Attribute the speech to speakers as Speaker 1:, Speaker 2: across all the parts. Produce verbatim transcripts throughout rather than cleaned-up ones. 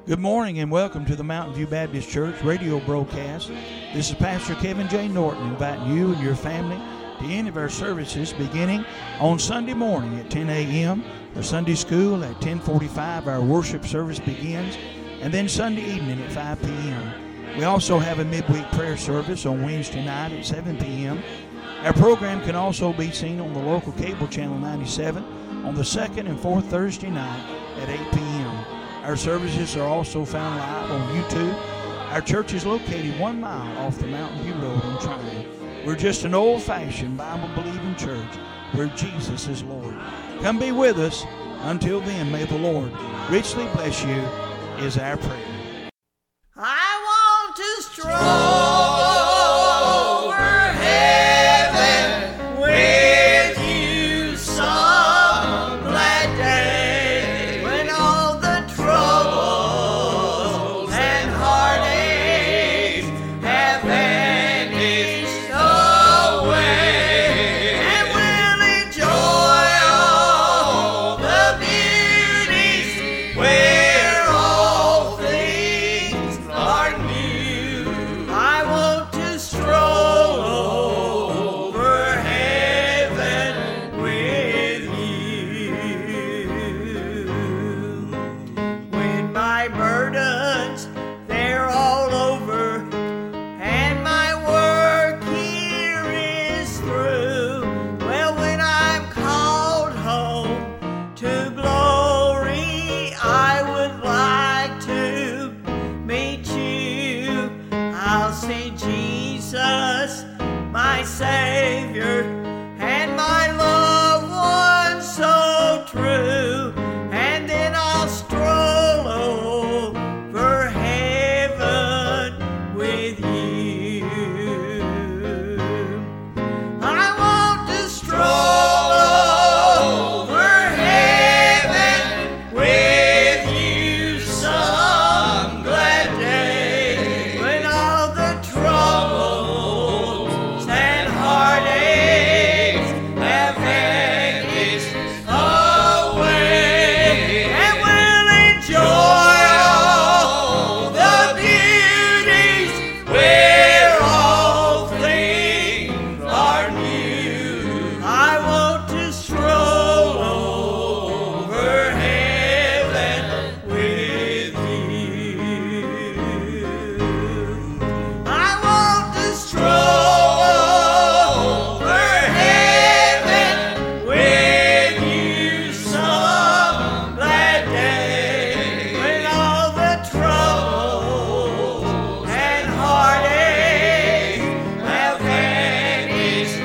Speaker 1: Good morning and welcome to the Mountain View Baptist Church radio broadcast. This is Pastor Kevin J. Norton inviting you and your family to any of our services beginning on Sunday morning at ten a.m. for Sunday school. At ten forty-five our worship service begins, and then Sunday evening at five p.m. We also have a midweek prayer service on Wednesday night at seven p.m. Our program can also be seen on the local cable channel ninety-seven on the second and fourth Thursday night at eight p.m. Our services are also found live on YouTube. Our church is located one mile off the Mountain View Road in Tryon. We're just an old-fashioned Bible-believing church where Jesus is Lord. Come be with us. Until then, may the Lord richly bless you is our prayer.
Speaker 2: I want to stroll over heaven with you some glad day when all the troubles and heartaches have vanished away, and we'll enjoy all the beauties where all things are new. I want to stroll over heaven with you. When my burdens, they're all over, and my work here is through, well, when I'm called home to glory, I would like to meet you. I'll see Jesus, my Savior, and my loved one so true, and then I'll stroll over heaven with you. I want to stroll over heaven with you some glad day when all the troubles and heartaches have vanished away, and we'll enjoy all the beauties where all things are new. I want to stroll over heaven with you. I want to stroll over heaven with you some glad day when all the troubles and heartaches have vanished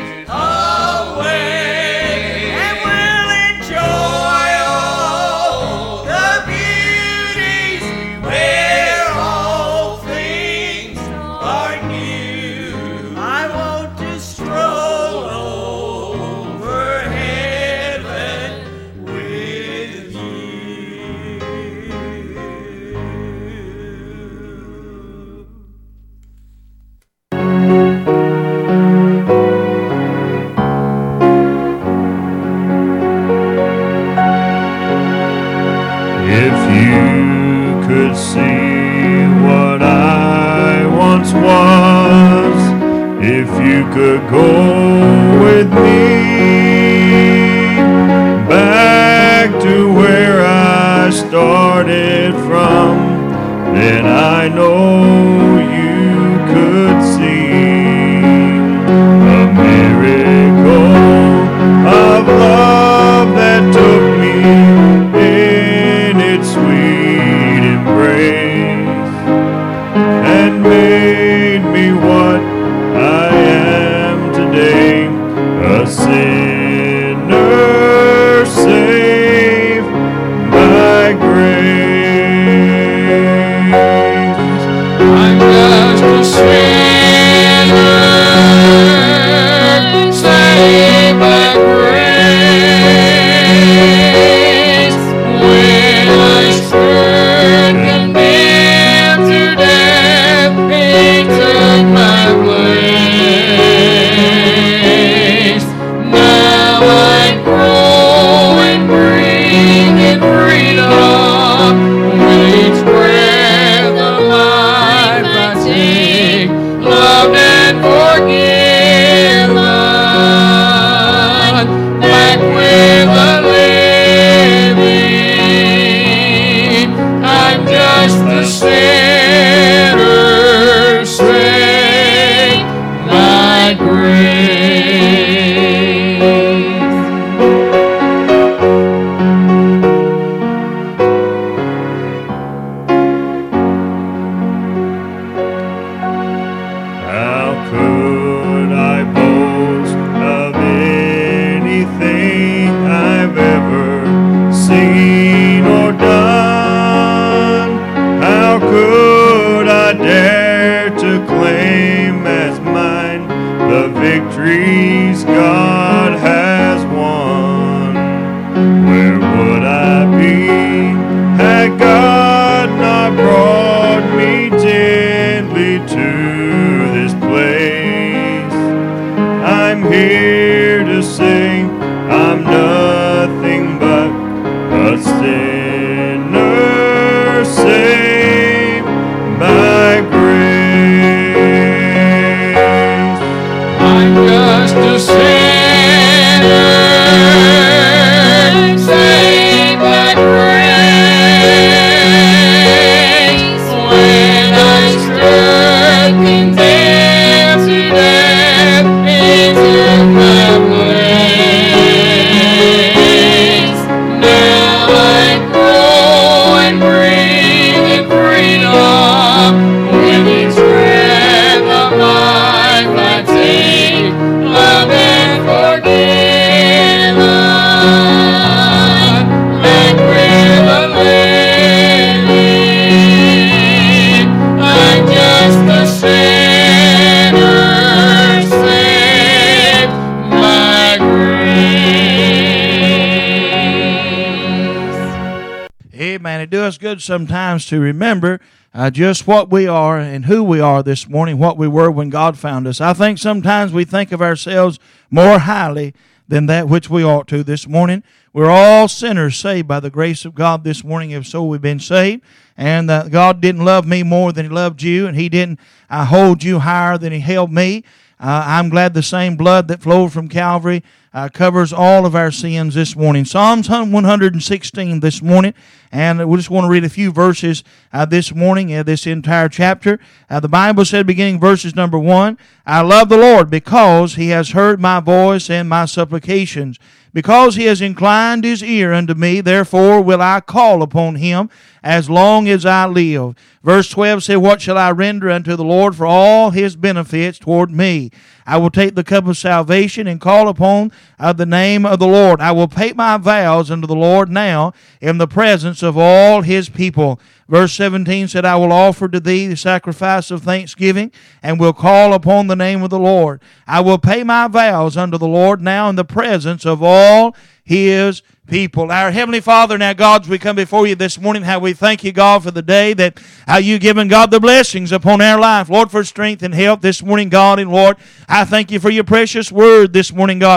Speaker 2: away, and we'll enjoy all the beauties where all things are new. I want to stroll over heaven with you.
Speaker 3: If you could see what I once was, if you could go with me back to where I started from, then I know you could see a miracle of love that took me in its sweet embrace and made me what I am today, a sinner saved by grace.
Speaker 4: I'm just a sinner saved by grace. When I stood condemned to death, He took my place. Now I grow and breathe in freedom with each breath
Speaker 1: Amen. It does good sometimes to remember uh, just what we are and who we are this morning, what we were when God found us. I think sometimes we think of ourselves more highly than that which we ought to this morning. We're all sinners saved by the grace of God this morning. If so, we've been saved. And uh, God didn't love me more than He loved you, and He didn't uh, hold you higher than He held me. Uh, I'm glad the same blood that flowed from Calvary uh, covers all of our sins this morning. Psalms one hundred sixteen this morning, and we just want to read a few verses uh, this morning, uh, this entire chapter. Uh, the Bible said, beginning verses number one, I love the Lord because He has heard my voice and my supplications. Because He has inclined His ear unto me, therefore will I call upon Him as long as I live. Verse twelve said, what shall I render unto the Lord for all His benefits toward me? I will take the cup of salvation and call upon uh, the name of the Lord. I will pay my vows unto the Lord now in the presence of all His people. Verse seventeen said, I will offer to thee the sacrifice of thanksgiving and will call upon the name of the Lord. I will pay my vows unto the Lord now in the presence of all His people. Our Heavenly Father, now God, as we come before You this morning, how we thank You, God, for the day that how You given, God, the blessings upon our life. Lord, for strength and health this morning, God, and Lord, I thank You for Your precious word this morning, God,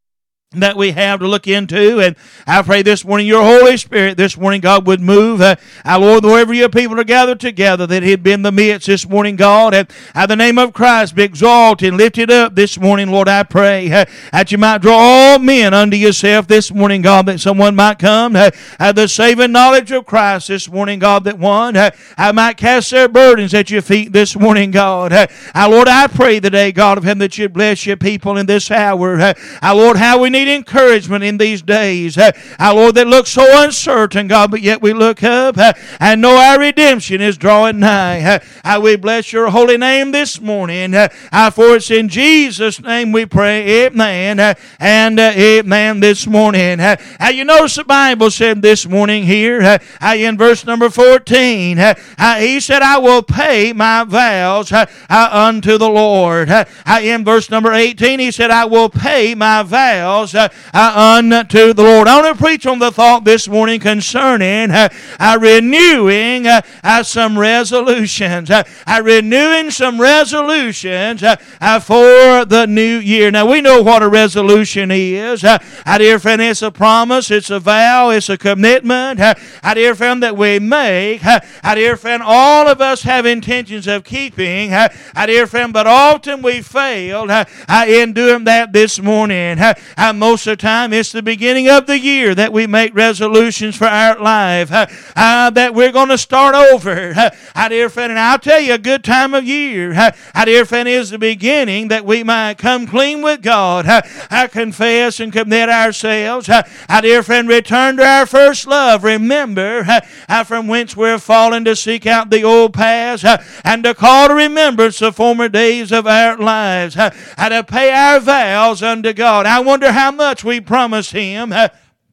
Speaker 1: that we have to look into. And I pray this morning Your Holy Spirit this morning, God, would move. Uh, our Lord, wherever Your people are gathered together, that He'd be in the midst this morning, God. And uh, the name of Christ be exalted and lifted up this morning, Lord, I pray uh, that You might draw all men unto Yourself this morning, God, that someone might come uh, uh, the saving knowledge of Christ this morning, God, that one uh, I might cast their burdens at Your feet this morning, God. Uh, our Lord, I pray today, God of Heaven, that You'd bless Your people in this hour. Uh, our Lord, how we need encouragement in these days. Uh, our Lord, that looks so uncertain, God, but yet we look up uh, and know our redemption is drawing nigh. Uh, how we bless Your holy name this morning. Uh, uh, for it's in Jesus' name we pray. Amen. Uh, and uh, amen this morning. Uh, uh, you notice the Bible said this morning here uh, uh, in verse number fourteen, uh, uh, He said, I will pay my vows uh, uh, unto the Lord. Uh, uh, in verse number eighteen, He said, I will pay my vows Uh, uh, unto the Lord. I want to preach on the thought this morning concerning uh, uh, renewing uh, uh, some resolutions. Uh, uh, renewing some resolutions uh, uh, for the new year. Now, we know what a resolution is. Uh, uh, dear friend, it's a promise, it's a vow, it's a commitment. Uh, uh, dear friend, that we make. Uh, uh, dear friend, all of us have intentions of keeping. Uh, uh, dear friend, but often we failed uh, uh, in doing that this morning. Uh, uh, most of the time, it's the beginning of the year that we make resolutions for our life, uh, uh, that we're going to start over. Uh, uh, dear friend, and I'll tell you, a good time of year, uh, uh, dear friend, is the beginning that we might come clean with God, uh, uh, confess and commit ourselves. Uh, uh, dear friend, return to our first love. Remember uh, uh, from whence we're fallen, to seek out the old paths uh, and to call to remembrance the former days of our lives, uh, uh, to pay our vows unto God. I wonder how much we promise Him. Uh,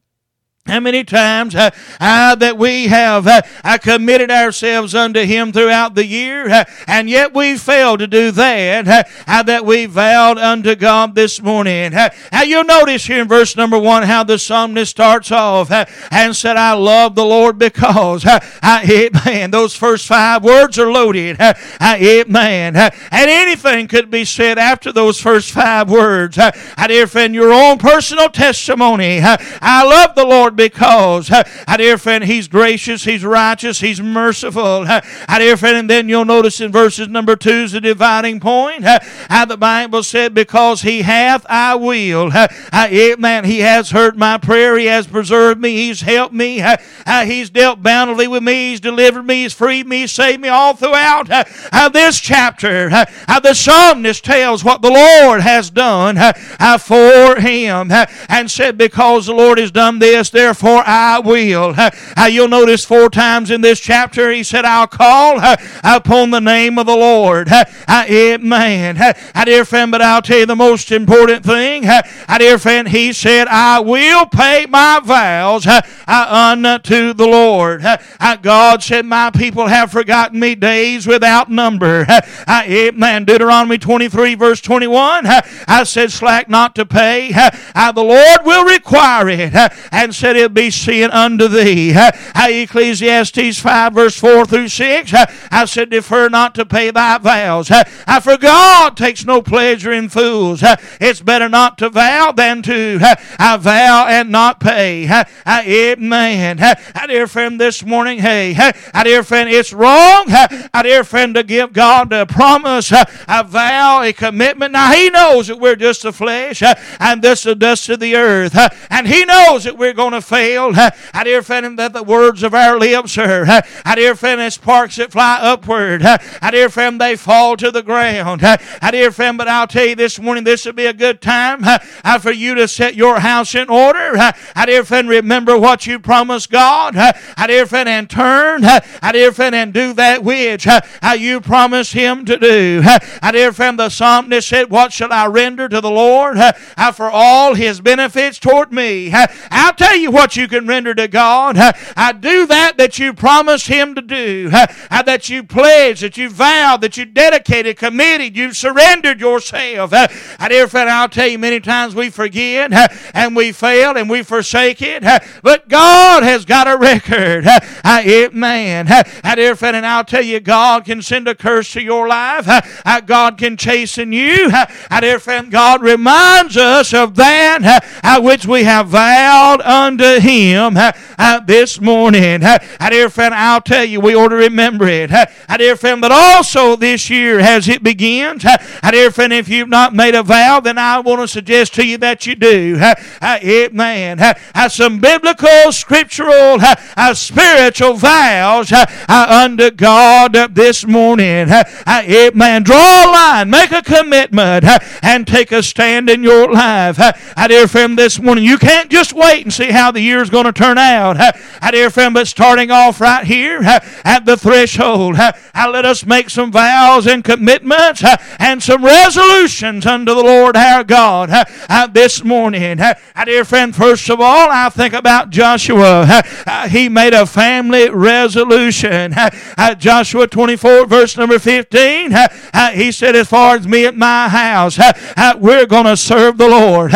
Speaker 1: How many times uh, uh, that we have uh, uh, committed ourselves unto Him throughout the year, uh, and yet we failed to do that, uh, uh, that we vowed unto God this morning. Uh, uh, you'll notice here in verse number one how the psalmist starts off uh, and said, I love the Lord because, uh, uh, amen, those first five words are loaded, uh, uh, amen, uh, and anything could be said after those first five words. Uh, uh, dear friend, your own personal testimony, uh, I love the Lord because, uh, dear friend, He's gracious, He's righteous, He's merciful. Uh, dear friend, and then you'll notice in verses number two is the dividing point. Uh, how the Bible said, because He hath, I will. Uh, uh, amen. He has heard my prayer. He has preserved me. He's helped me. Uh, uh, he's dealt bountifully with me. He's delivered me. He's freed me. He's saved me all throughout uh, uh, this chapter. Uh, uh, the psalmist tells what the Lord has done uh, uh, for him uh, and said, because the Lord has done this, there therefore I will. Uh, uh, you'll notice four times in this chapter he said, I'll call uh, upon the name of the Lord. Uh, uh, amen. Uh, uh, dear friend, but I'll tell you the most important thing. Uh, uh, dear friend, he said, I will pay my vows uh, uh, unto the Lord. Uh, uh, God said, my people have forgotten me days without number. Uh, uh, amen. Deuteronomy twenty-three verse twenty-one, uh, I said, slack not to pay. Uh, uh, the Lord will require it. Uh, and said, that it be sin unto thee. Ecclesiastes five verse four through six. I said, defer not to pay thy vows. For God takes no pleasure in fools. It's better not to vow than to vow and not pay. Amen. I dear friend, this morning, hey, I dear friend, it's wrong, I dear friend, to give God a promise, a vow, a commitment. Now, He knows that we're just the flesh and this the dust of the earth, and He knows that we're going to fail. I dear friend, that the words of our lips are, I dear friend, as sparks that fly upward. I dear friend, they fall to the ground. I dear friend, but I'll tell you this morning, this would be a good time for you to set your house in order. I dear friend, remember what you promised God. I dear friend, and turn. I dear friend, and do that which you promised Him to do. I dear friend, the psalmist said, what shall I render to the Lord for all His benefits toward me? I'll tell you what you can render to God. I do that that you promised Him to do, that you pledged, that you vowed, that you dedicated, committed, you surrendered yourself. I dear friend, I'll tell you, many times we forget and we fail and we forsake it, but God has got a record. Amen. I dear friend, and I'll tell you, God can send a curse to your life. God can chasten you. I dear friend, God reminds us of that which we have vowed unto Him this morning. I dear friend, I'll tell you, we ought to remember it. I dear friend, but also this year as it begins, I dear friend, if you've not made a vow, then I want to suggest to you that you do. Amen. Some biblical, scriptural, spiritual vows unto God this morning. Amen. Draw a line, make a commitment, and take a stand in your life. I dear friend, this morning, you can't just wait and see how the year's going to turn out. I dear friend, but starting off right here at the threshold, let us make some vows and commitments and some resolutions unto the Lord our God this morning. I dear friend, first of all, I think about Joshua. He made a family resolution. Joshua twenty-four, verse number fifteen, he said, as far as me and my house, we're going to serve the Lord.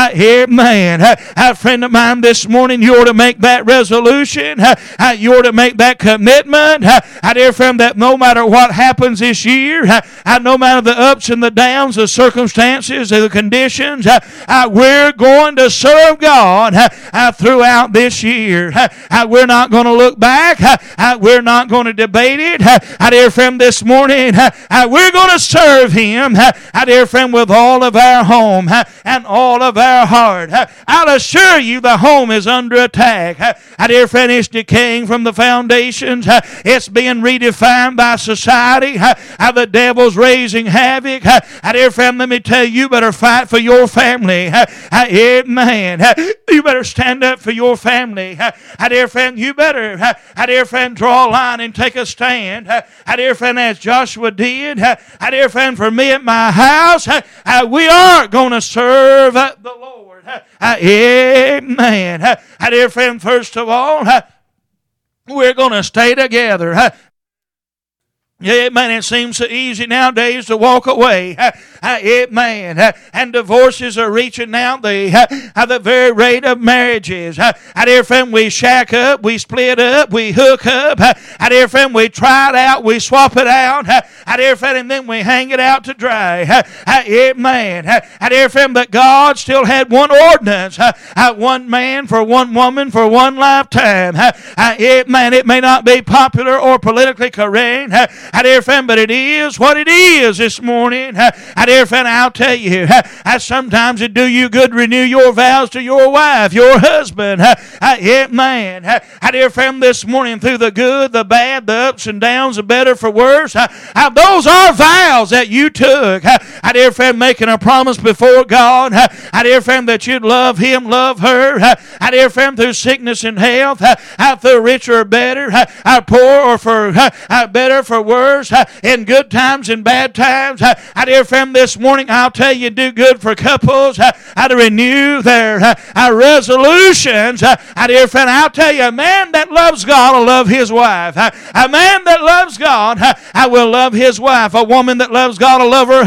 Speaker 1: Amen. A friend of mine this morning, you ought to make that resolution. You ought to make that commitment. I dear friend, that no matter what happens this year, no matter the ups and the downs, the circumstances, the conditions, we're going to serve God throughout this year. We're not going to look back. We're not going to debate it. I dear friend, this morning, we're going to serve Him. I dear friend, with all of our home and all of our heart. I'll assure you the home is under attack. I dear friend, it's decaying from the foundations. It's being redefined by society. The devil's raising havoc. I dear friend, let me tell you, you better fight for your family. Amen. You better stand up for your family. I dear friend, you better, I dear friend, draw a line and take a stand. I dear friend, as Joshua did. I dear friend, for me at my house, we are going to serve the Lord. Amen. I dear friend, first of all, we're going to stay together. Amen. It seems so easy nowadays to walk away. Amen. And divorces are reaching now the, the very rate of marriages. I dear friend, we shack up, we split up, we hook up. I dear friend, we try it out, we swap it out. I dear friend, and then we hang it out to dry. Amen. I dear friend, but God still had one ordinance. One man for one woman for one lifetime. Amen. It may not be popular or politically correct. I dear friend, but it is what it is this morning. I dear friend, I'll tell you, sometimes it do you good to renew your vows to your wife, your husband. Amen. I dear friend, this morning, through the good, the bad, the ups and downs, the better for worse, those are vows that you took. I dear friend, making a promise before God. I dear friend, that you'd love Him, love her. I dear friend, through sickness and health, through rich or better, poor or for better for worse. In good times and bad times. I dear friend, this morning I'll tell you, do good for couples. I to renew their resolutions. I dear friend, I'll tell you, a man that loves God will love his wife. A man that loves God, I will love his wife. A woman that loves God will love her husband.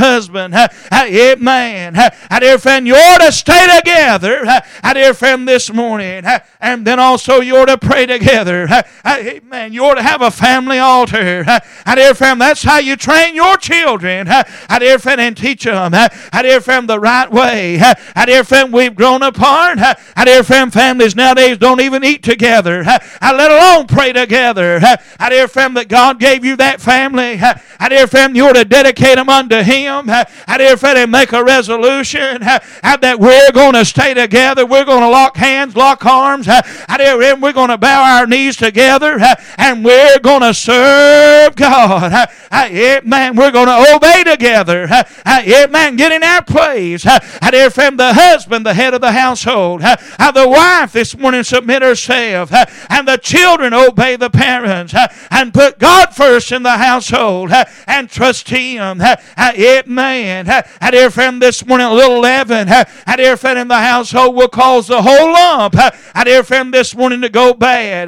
Speaker 1: husband. Amen. I dear friend, you ought to stay together. I dear friend, this morning. And then also you ought to pray together. Amen. You ought to have a family altar. I dear friend, that's how you train your children. I dear friend, and teach them. I dear friend, the right way. I dear friend, we've grown apart. I dear friend, families nowadays don't even eat together. I let alone pray together. I dear friend, that God gave you that family. I dear friend, you ought to dedicate them unto Him. I dear friend, and make a resolution that we're going to stay together. We're going to lock hands, lock arms. I dear friend, we're going to bow our knees together, and we're going to serve God. Amen. We're going to obey together. Amen. Get in our place. I dear friend, the husband, the head of the household. The wife this morning submit herself. And the children obey the parents. And put God first in the household. And trust Him. Amen. I dear friend, this morning a little leaven. I dear friend, in the household will cause the whole lump. I dear friend, this morning to go bad.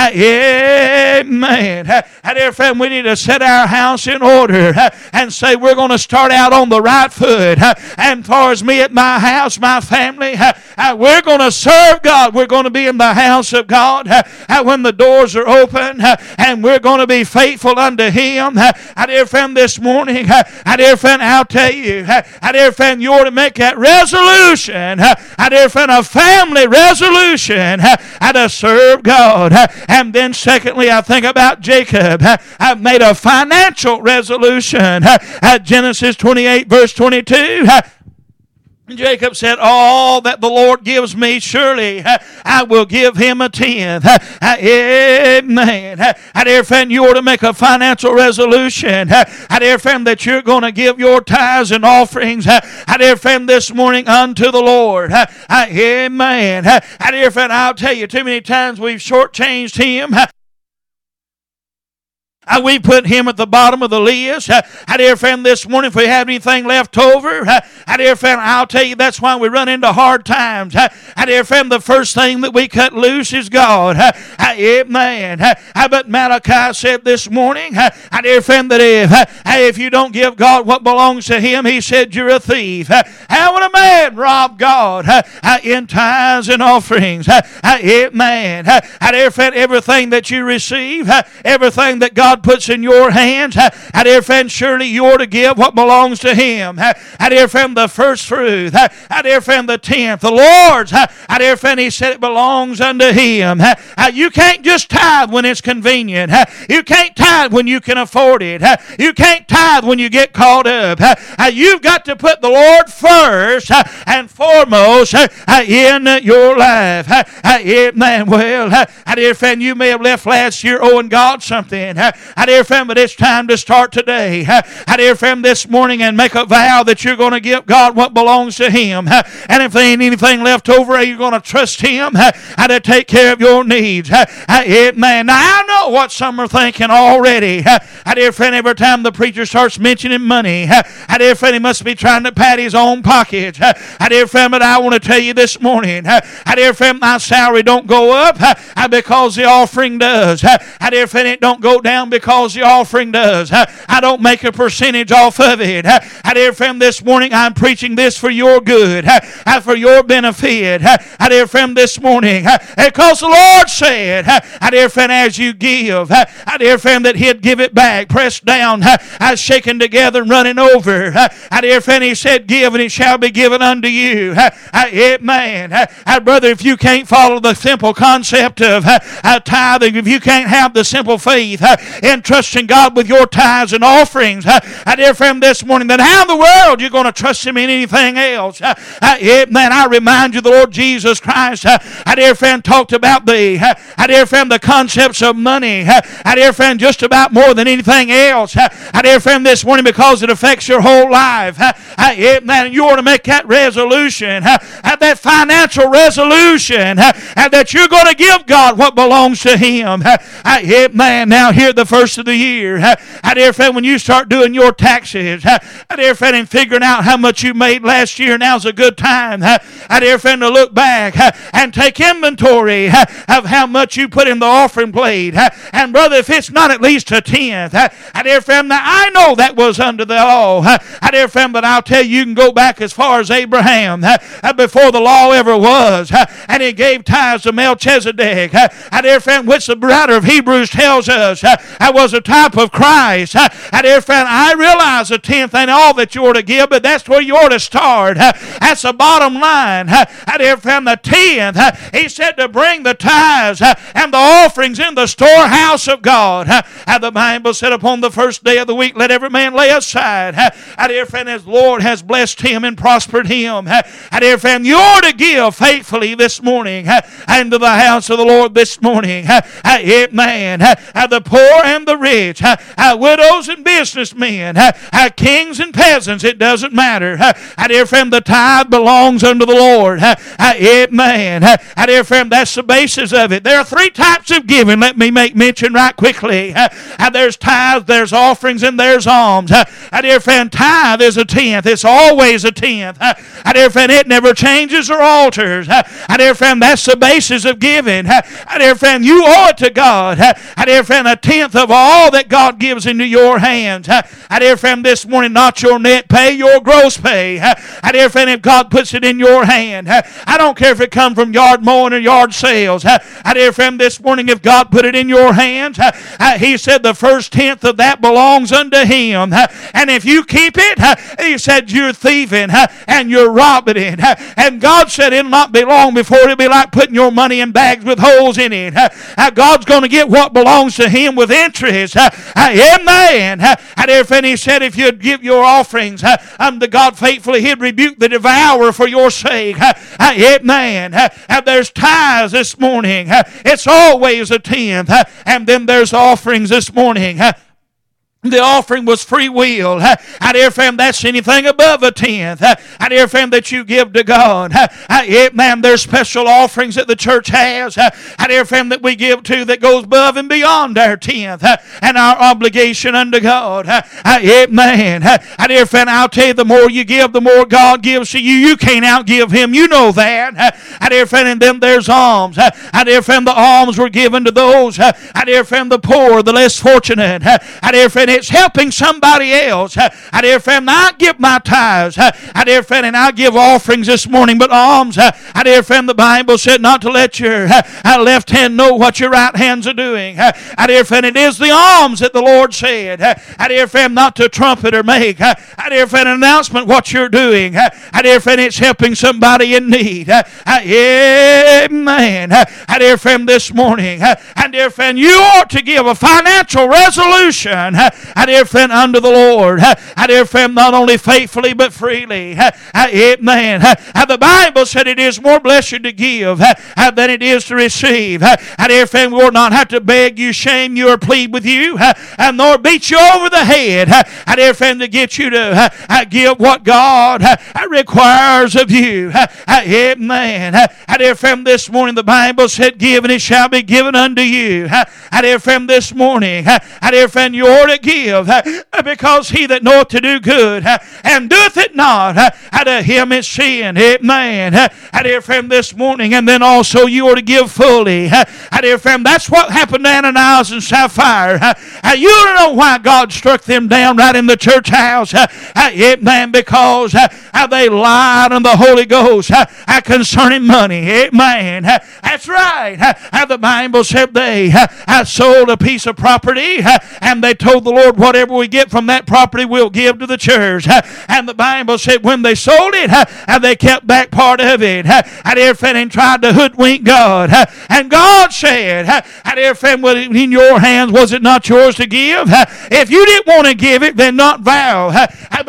Speaker 1: Amen. I dear friend, we need to set our house in order and say we're going to start out on the right foot. And far as me at my house, my family, we're going to serve God. We're going to be in the house of God when the doors are open, and we're going to be faithful unto Him. I dear friend, this morning, I dear friend, I'll tell you, I dear friend, you ought to make that resolution. I dear friend, a family resolution to serve God. And then secondly, I think about Jacob. I've made a financial resolution. At Genesis twenty-eight, verse twenty-two. Jacob said, all that the Lord gives me, surely I will give him a tenth. Amen. I dear friend, you ought to make a financial resolution. I dear friend, that you're going to give your tithes and offerings. I dear friend, this morning unto the Lord. Amen. I dear friend, I'll tell you, too many times we've shortchanged Him. Uh, we put Him at the bottom of the list. Uh, I dear friend, this morning, if we have anything left over, uh, I dear friend, I'll tell you that's why we run into hard times. Uh, I dear friend, the first thing that we cut loose is God. Uh, uh, amen. Uh, uh, but Malachi said this morning, uh, I dear friend, that if, uh, if you don't give God what belongs to Him, He said you're a thief. Uh, how would a man rob God uh, uh, in tithes and offerings? Uh, uh, amen. Uh, I dear friend, everything that you receive, uh, everything that God puts in your hands, I dear friend, surely you ought to give what belongs to Him. I dear friend, the first fruit. I dear friend, the tenth, the Lord's. I dear friend, He said it belongs unto Him. You can't just tithe when it's convenient. You can't tithe when you can afford it. You can't tithe when you get caught up. You've got to put the Lord first and foremost in your life. Amen. Well, I dear friend, you may have left last year owing God something. I dear friend, but it's time to start today. I dear friend, this morning, and make a vow that you're going to give God what belongs to Him. And if there ain't anything left over, you're going to trust Him to take care of your needs. Amen. Now, I know what some are thinking already. I dear friend, every time the preacher starts mentioning money, I dear friend, he must be trying to pat his own pockets. I dear friend, but I want to tell you this morning, I dear friend, my salary don't go up because the offering does. I dear friend, it don't go down because the offering does. I don't make a percentage off of it. I dear friend, this morning I'm preaching this for your good, for your benefit. I dear friend, this morning, because the Lord said, I dear friend, as you give, I dear friend, that He'd give it back, pressed down, shaken together and running over. I dear friend, He said, give and it shall be given unto you. Amen. Brother, if you can't follow the simple concept of tithing, if you can't have the simple faith in trusting God with your tithes and offerings, I dear friend, this morning, then how in the world you're going to trust Him in anything else? Amen. I remind you, the Lord Jesus Christ, I dear friend, talked about the, I dear friend, the concepts of money. I dear friend, just about more than anything else. I dear friend, this morning, because it affects your whole life. Amen. You ought to make that resolution, that financial resolution, that you're going to give God what belongs to Him. Amen. Now, here the first of the year. I dear friend, when you start doing your taxes, I dear friend, and figuring out how much you made last year, now's a good time. I dear friend, to look back and take inventory of how much you put in the offering plate. And brother, if it's not at least a tenth, I dear friend, now I know that was under the law. I dear friend, but I'll tell you, you can go back as far as Abraham before the law ever was, and he gave tithes to Melchizedek. I dear friend, which the writer of Hebrews tells us I was a type of Christ. I dear friend, I realize a tenth ain't all that you ought to give, but that's where you ought to start. That's the bottom line. I dear friend, the tenth, he said to bring the tithes and the offerings in the storehouse of God. And the Bible said upon the first day of the week, let every man lay aside. I dear friend, as the Lord has blessed him and prospered him. I dear friend, you ought to give faithfully this morning into the house of the Lord this morning. Amen. The poor and the rich, widows and businessmen, kings and peasants, it doesn't matter. I dear friend, the tithe belongs unto the Lord. Amen. I dear friend, that's the basis of it. There are three types of giving. Let me make mention right quickly. There's tithe, there's offerings, and there's alms. I dear friend, tithe is a tenth. It's always a tenth. I dear friend, it never changes or alters. I dear friend, that's the basis of giving. I dear friend, you owe it to God. I dear friend, a tenth of all that God gives into your hands. I dear friend, this morning, not your net pay, your gross pay. I dear friend, if God puts it in your hand, I don't care if it comes from yard mowing or yard sales. I dear friend, this morning, if God put it in your hands, he said the first tenth of that belongs unto him. And if you keep it, he said you're thieving and you're robbing it. And God said it'll not be long before it'll be like putting your money in bags with holes in it. God's going to get what belongs to him with interest. Amen. I dear friend, he said if you'd give your offerings unto God faithfully, he'd rebuke the devourer for your sake. Amen. There's tithes this morning. It's always a tenth. And then there's offerings this morning. The offering was free will. I dear friend, that's anything above a tenth. I dear friend, that you give to God. Amen. There's special offerings that the church has. I dear friend, that we give to that goes above and beyond our tenth and our obligation unto God. Amen. I dear friend, I'll tell you, the more you give, the more God gives to you. You can't outgive him. You know that. I dear friend, and then there's alms. I dear friend, the alms were given to those. I dear friend, the poor, the less fortunate. I dear friend, it's helping somebody else. I dear friend, I give my tithes. I dear friend, and I give offerings this morning, but alms. I dear friend, the Bible said not to let your left hand know what your right hand's are doing. I dear friend, it is the alms that the Lord said. I dear friend, not to trumpet or make. I dear friend, an announcement what you're doing. I dear friend, it's helping somebody in need. Amen. I dear friend, this morning, I dear friend, you ought to give a financial resolution. I dear friend, unto the Lord. I dear friend, not only faithfully but freely. Amen. The Bible said it is more blessed to give than it is to receive. I dear friend, we will not have to beg you, shame you, or plead with you, and nor beat you over the head. I dear friend, to get you to give what God requires of you. Amen. I dear friend, this morning the Bible said, give and it shall be given unto you. I dear friend, this morning, I dear friend, you ought to give, because he that knoweth to do good and doeth it not, to him is sin. Amen. I dear friend, this morning, and then also you ought to give fully. I dear friend, that's what happened to Ananias and Sapphira. You don't know why God struck them down right in the church house. Amen. Because they lied on the Holy Ghost concerning money. Amen. That's right. The Bible said they sold a piece of property, and they told the Lord, whatever we get from that property, we'll give to the church. And the Bible said when they sold it, they kept back part of it. I dear friend, and tried to hoodwink God. And God said, I dear friend, in your hands, was it not yours to give? If you didn't want to give it, then not vow.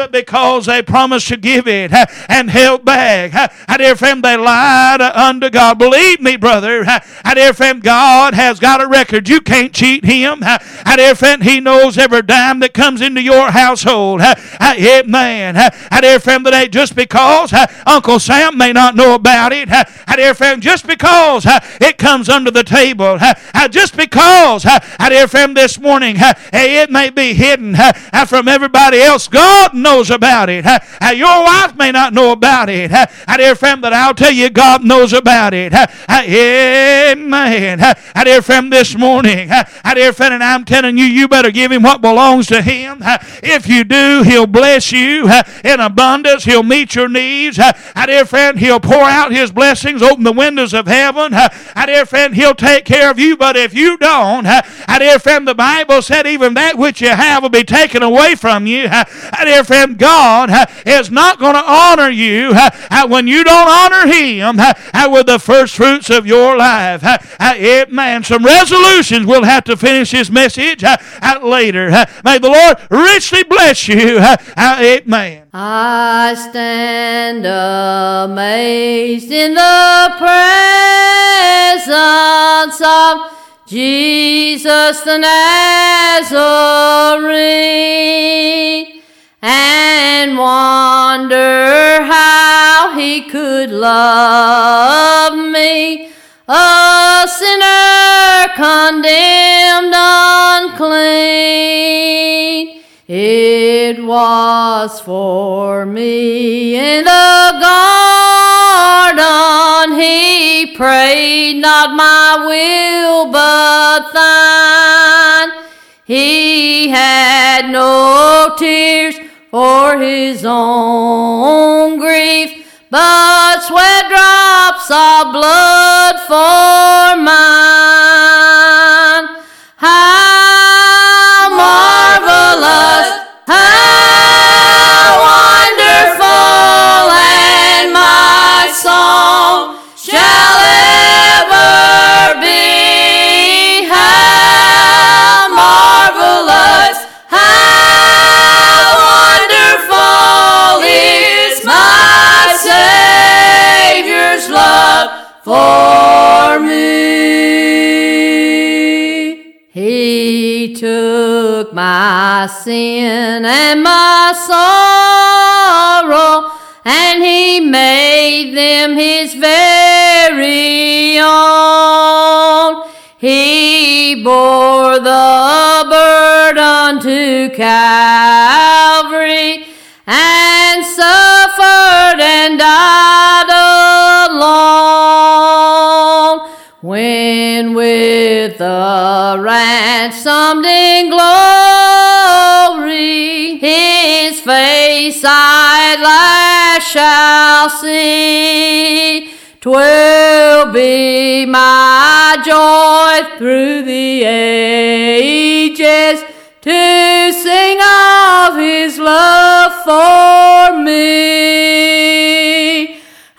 Speaker 1: but because they promised to give it and held back. I dear friend, they lied unto God. Believe me, brother, I dear friend, God has got a record. You can't cheat Him. I dear friend, He knows every dime that comes into your household. Amen. I dear friend, that ain't just because Uncle Sam may not know about it. I dear friend, just because it comes under the table. Just because, I dear friend, this morning it may be hidden from everybody else. God knows about it. Your wife may not know about it. I dear friend, but I'll tell you, God knows about it. Amen. I dear friend, this morning, I dear friend, and I'm telling you, you better give Him what belongs to Him. If you do, He'll bless you in abundance. He'll meet your needs. I dear friend, He'll pour out His blessings, open the windows of heaven. I dear friend, He'll take care of you. But if you don't, I dear friend, the Bible said even that which you have will be taken away from you. I dear friend, God is not going to honor you when you don't honor Him with the first fruits of your life. Amen. Some resolutions. We'll have to finish this message later. May the Lord richly bless you. Amen.
Speaker 4: I stand amazed in the presence of Jesus the Nazarene, and wonder how He could love me, a sinner condemned unclean. It was for me in the garden He prayed, not my will but thine. He had no tears for His own grief, but sweat drops of blood for mine. How marvelous, how wonderful, and my song shall ever be. How marvelous, how wonderful is my Savior's love for me. He took my sin and my sorrow, and He made them His very own. He bore the burden to Calvary, and suffered and died alone. When with the ransomed in glory His face I at last shall see, 'twill be my joy through the ages to sing of His love for me.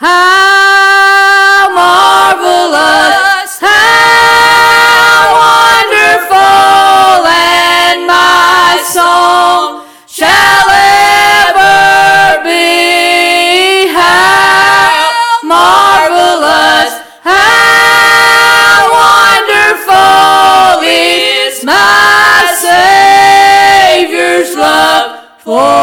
Speaker 4: How marvelous, how wonderful, and my song shall ever be. How marvelous, how wonderful is my Savior's love for